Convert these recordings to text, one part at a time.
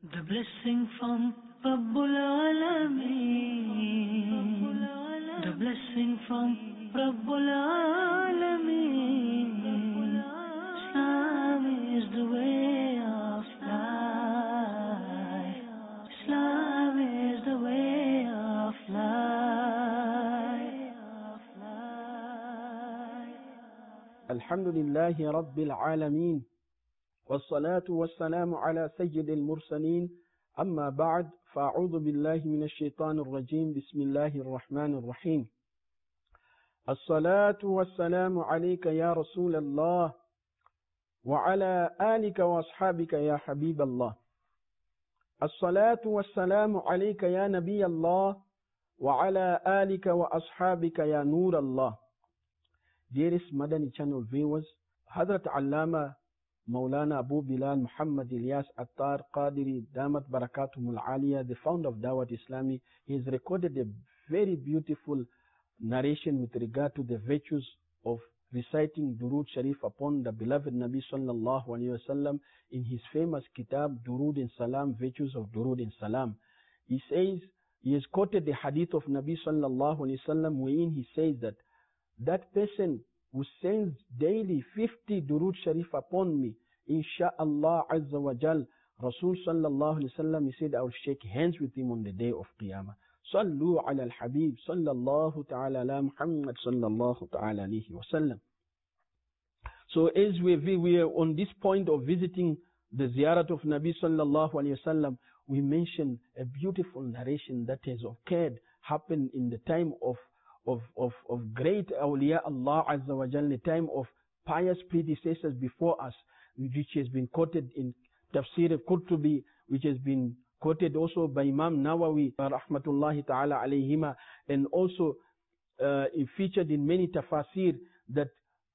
The blessing from Rabbul Alameen. The blessing from Rabbul Alameen. Islam is the way of life. Islam is the way of life. الحمد لله رب العالمين والصلاة والسلام على سيد المرسلين أما بعد فأعوذ بالله من الشيطان الرجيم بسم الله الرحمن الرحيم الصلاة والسلام عليك يا رسول الله وعلى آلك وأصحابك يا حبيب الله الصلاة والسلام عليك يا نبي الله وعلى آلك وأصحابك يا نور الله. Dearest Madani channel viewers, Hadrat Allama Maulana Abu Bilal Muhammad Ilyas Attar Qadiri Damat Barakatumul Aliyah, the founder of Dawat Islami, he has recorded a very beautiful narration with regard to the virtues of reciting Durood Sharif upon the beloved Nabi Sallallahu Alaihi Wasallam in his famous kitab Durood and Salam, Virtues of Durood and Salam. He says, he has quoted the hadith of Nabi Sallallahu Alaihi Wasallam wherein he says that person who sends daily 50 Durood Sharif upon me, Insha'Allah Azza wa Jal, Rasul Sallallahu Alaihi Wasallam, he said, I will shake hands with him on the day of Qiyamah. Sallu ala al-Habib, Sallallahu Ta'ala ala Muhammad, Sallallahu Ta'ala alayhi wa sallam. So as we are on this point of visiting the ziyarat of Nabi Sallallahu Alaihi Wasallam, we mentioned a beautiful narration that has happened in the time of great awliya Allah Azza wa Jal, the time of pious predecessors before us, which has been quoted in Tafsir al-Qurtubi, which has been quoted also by Imam Nawawi rahmatullahi ta'ala alayhima, and also featured in many tafasir, that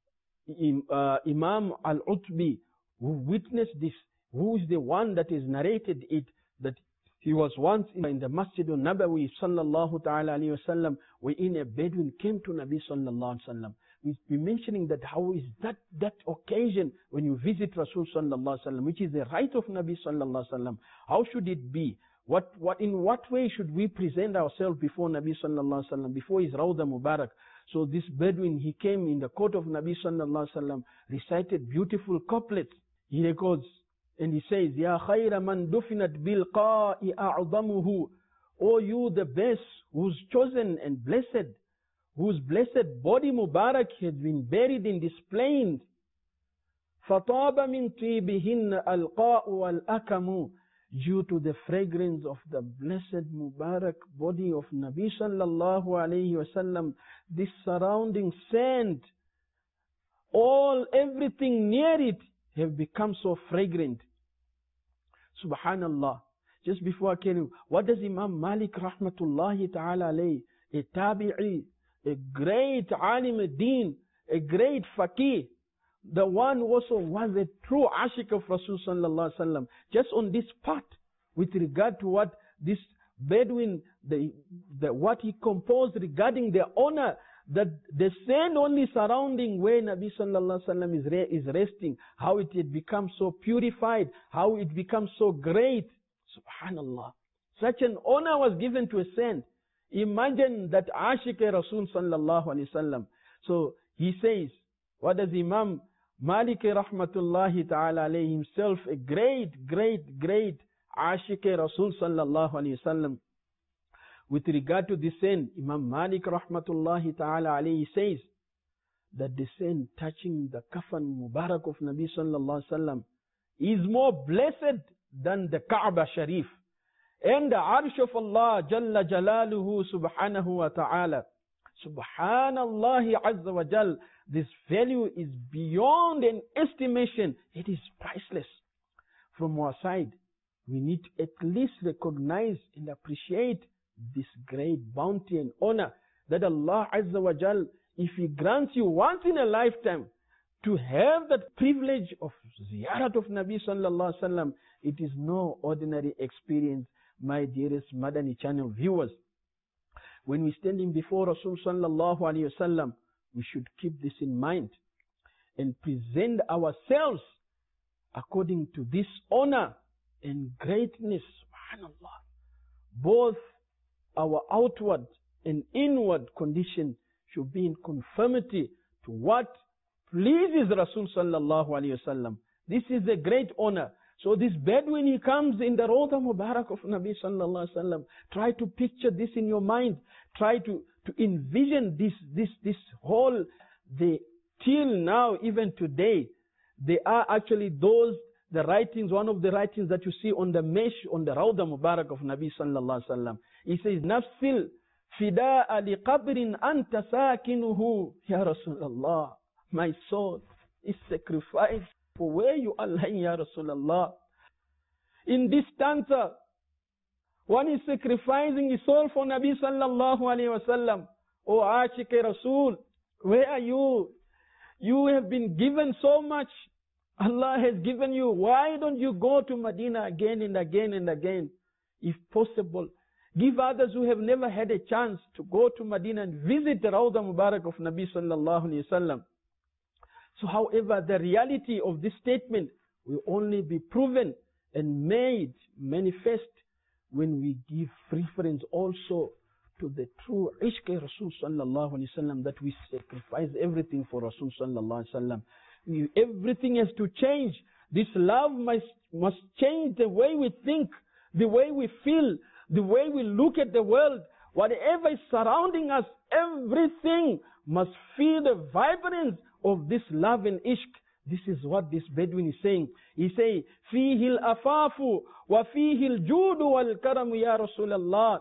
Imam al-Utbi, who witnessed this, who is the one that has narrated it, that he was once in the Masjid al-Nabawi sallallahu ta'ala alayhi wa sallam, wherein a Bedouin came to Nabi sallallahu alayhi wa sallam. We're mentioning that how is that occasion when you visit Rasul sallallahu alayhi wa sallam, which is the right of Nabi sallallahu alayhi wa sallam. How should it be? In what way should we present ourselves before Nabi sallallahu alayhi wa sallam, before his Rawda Mubarak? So this Bedouin, he came in the court of Nabi sallallahu alayhi wa sallam, recited beautiful couplets. He records, and he says, Ya khayra man dufinat bil qa'i a'zamuhu, O you the best, who's chosen and blessed, whose blessed body Mubarak has been buried in this plain. فَطَابَ مِنْ طِيبِهِنَّ الْقَاءُ وَالْأَكَمُ, due to the fragrance of the blessed Mubarak body of Nabi sallallahu alayhi wa sallam, this surrounding sand, everything near it have become so fragrant. Subhanallah. Just before I tell you, what does Imam Malik rahmatullahi ta'ala alayhi, a tabi'i, a great alim ad-din, a great faqih, the one also was a true ashik of Rasul sallallahu alaihi wasallam, just on this part with regard to what this Bedouin, what he composed regarding the honor, that the sand only surrounding where Nabi sallallahu alaihi wasallam is resting, how it had become so purified, how it becomes so great. Subhanallah. Such an honor was given to a sand. Imagine that Ashik Rasul sallallahu alaihi wasallam. So he says, what does Imam Malik rahmatullahi ta'ala alayhi himself, a great Ashik Rasul sallallahu alaihi wasallam, with regard to the sand, Imam Malik rahmatullahi ta'ala alayhi says that the sand touching the kafan Mubarak of Nabi sallallahu alaihi wasallam is more blessed than the Kaaba Sharif and the Arsh of Allah Jalla Jalaluhu subhanahu wa ta'ala. Subhanallah Azza wa Jal, this value is beyond an estimation. It is priceless. From our side, we need to at least recognize and appreciate this great bounty and honor that Allah Azza wa Jal, if He grants you once in a lifetime to have that privilege of ziyarat of Nabi sallallahu alaihi wasallam, it is no ordinary experience, my dearest Madani channel viewers. When we standing before Rasul sallallahu alaihi wasallam, we should keep this in mind and present ourselves according to this honor and greatness. Subhanallah. Both our outward and inward condition should be in conformity to what pleases Rasul sallallahu alayhi wasallam. This is a great honor. So this Bedouin, he comes in the Rawda Mubarak of Nabi sallallahu alayhi wasallam. Try to picture this in your mind. Try to envision this whole, till now, even today, they are actually the writings, one of the writings that you see on the mesh, on the Rawda Mubarak of Nabi sallallahu alayhi wasallam. He says, Nafsil fida'a li qabrin anta sakinuhu, Ya Rasulullah. My soul is sacrificed for where you are lying, Ya Rasulullah. In this stanza, one is sacrificing his soul for Nabi sallallahu alayhi wasallam. O Ashik Rasul, where are you? You have been given so much. Allah has given you. Why don't you go to Medina again and again and again? If possible, give others who have never had a chance to go to Medina and visit the Rawda Mubarak of Nabi sallallahu alayhi wasallam. So however, the reality of this statement will only be proven and made manifest when we give preference also to the true Ishq Rasul sallallahu alayhi wasallam, that we sacrifice everything for Rasul sallallahu alayhi wasallam. Everything has to change. This love must change the way we think, the way we feel, the way we look at the world. Whatever is surrounding us, everything must feel the vibrance of this love and ishq. This is what this Bedouin is saying. He say, "Fihi al-afafu wa fihi al-judu wal-karamu ya Rasulallah."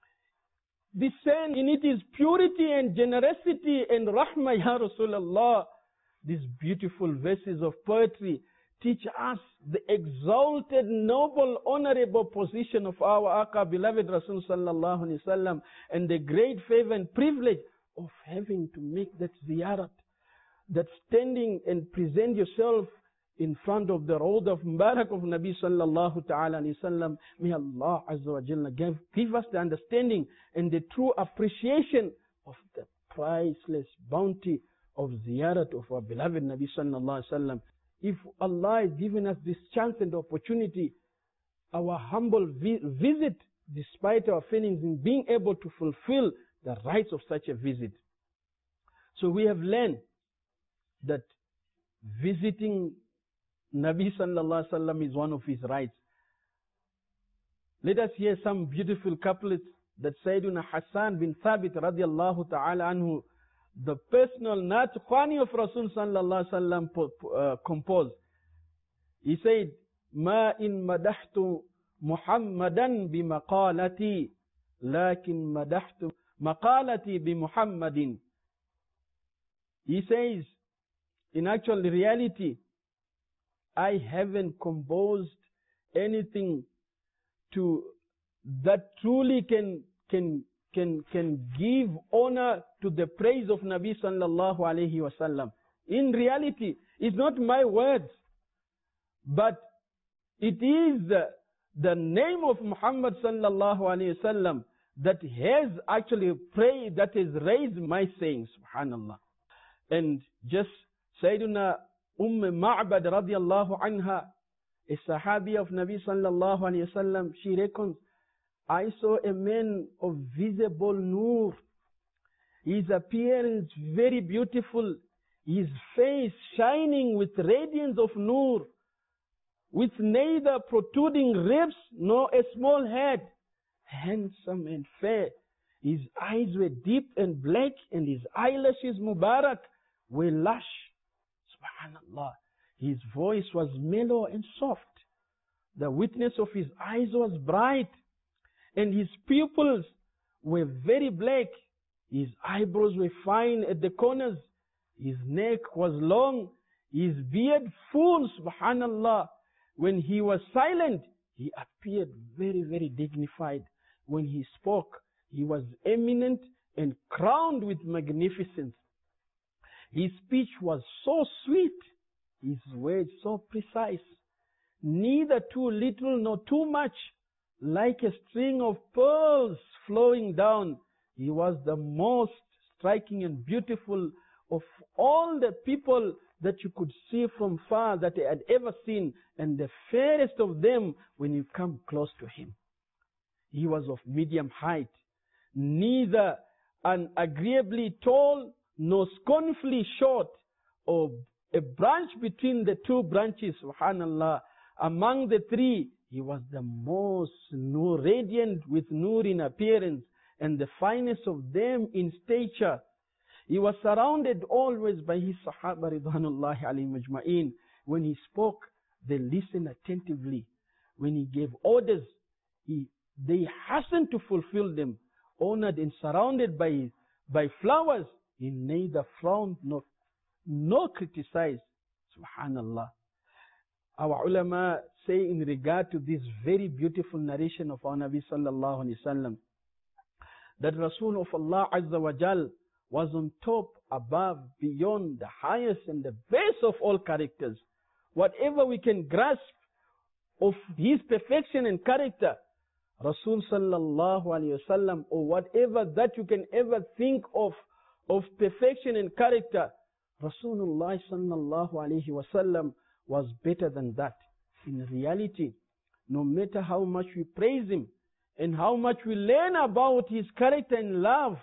This saying, in it is purity and generosity and rahmah ya Rasulallah. These beautiful verses of poetry teach us the exalted, noble, honorable position of our Aka, beloved Rasul sallallahu alayhi wasallam, and the great favor and privilege of having to make that ziyarat, that standing and present yourself in front of the road of Mubarak of Nabi sallallahu ta'ala alayhi wasallam. May Allah Azza wa Jalla give us the understanding and the true appreciation of the priceless bounty of ziyarat of our beloved Nabi sallallahu alayhi wasallam. If Allah has given us this chance and opportunity, our humble visit, despite our feelings, in being able to fulfill the rights of such a visit. So we have learned that visiting Nabi sallallahu alaihi wasallam is one of his rights. Let us hear some beautiful couplets that Sayyidina Hassan bin Thabit radiallahu ta'ala anhu, the personal Natkhwani of Rasul sallallahu alaihi wasallam, composed. He said, "Ma in madahtu Muhammadan bi maqalati, lakin madahtu maqalati bi Muhammadin." He says, in actual reality, I haven't composed anything that truly can give honor to the praise of Nabi sallallahu alayhi wasallam. In reality, it's not my words, but it is the name of Muhammad sallallahu alayhi wasallam that has actually prayed, that has raised my saying, subhanallah. And just Sayyiduna Ma'bad radiallahu anha, a sahabi of Nabi sallallahu alayhi wasallam, she reckons, I saw a man of visible nur. His appearance very beautiful. His face shining with radiance of nur, with neither protruding ribs nor a small head. Handsome and fair. His eyes were deep and black, and his eyelashes Mubarak were lush. Subhanallah. His voice was mellow and soft. The witness of his eyes was bright, and his pupils were very black. His eyebrows were fine at the corners. His neck was long. His beard full, subhanallah. When he was silent, he appeared very, very dignified. When he spoke, he was eminent and crowned with magnificence. His speech was so sweet, his words so precise, neither too little nor too much, like a string of pearls flowing down. He was the most striking and beautiful of all the people that you could see from far that he had ever seen, and the fairest of them when you come close to him. He was of medium height, neither unagreeably tall nor scornfully short, or a branch between the two branches, subhanallah. Among the three, he was the most radiant with nur in appearance, and the finest of them in stature. He was surrounded always by his Sahaba ridwanullahi alayhim ajma'in. When he spoke, they listened attentively. When he gave orders, they hastened to fulfill them. Honored and surrounded by flowers, he neither frowned nor criticized. Subhanallah. Our ulama say in regard to this very beautiful narration of our Nabi sallallahu alaihi wasallam, that Rasul of Allah Azza wa Jal was on top, above, beyond, the highest and the best of all characters. Whatever we can grasp of his perfection and character, Rasul sallallahu alaihi wasallam, or whatever that you can ever think of perfection and character, Rasulullah sallallahu alaihi wasallam was better than that. In reality, no matter how much we praise him and how much we learn about his character and love,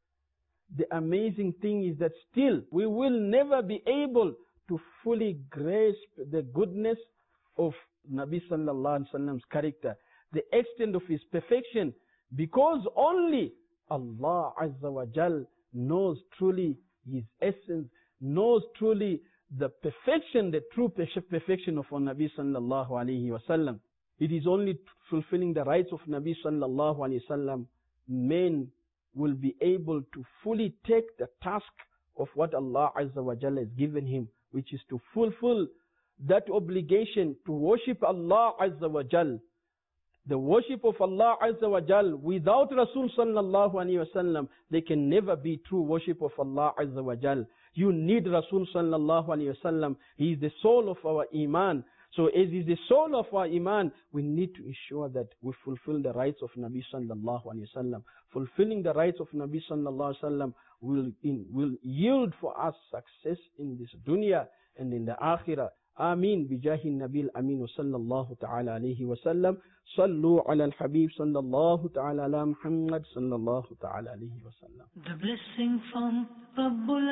the amazing thing is that still we will never be able to fully grasp the goodness of Nabi sallallahu alaihi wasallam's character, the extent of his perfection, because only Allah Azza wa Jal knows truly his essence, knows truly the perfection, the true perfection of our Nabi sallallahu alaihi wasallam. It is only fulfilling the rights of Nabi sallallahu alaihi wasallam men will be able to fully take the task of what Allah Azza wa Jalla has given him, which is to fulfill that obligation to worship Allah Azza wa Jalla. The worship of Allah Azza wa Jal, without Rasul sallallahu alaihi wasallam, they can never be true worship of Allah Azza wa Jal. You need Rasul sallallahu alaihi wasallam. He is the soul of our iman. So as he is the soul of our iman, we need to ensure that we fulfill the rights of Nabi sallallahu alaihi wasallam. Fulfilling the rights of Nabi sallallahu alaihi wasallam will yield for us success in this dunya and in the akhirah. آمين بجاه النبي الأمين صلى الله تعالى عليه وسلم. صلوا على الحبيب صلى الله تعالى على محمد صلى الله تعالى عليه وسلم. The blessing from Rabbul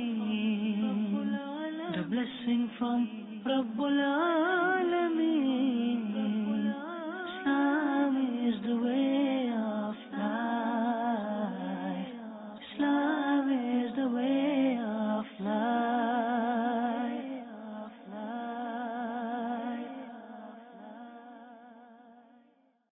Alameen. The blessing from Rabbul Alameen.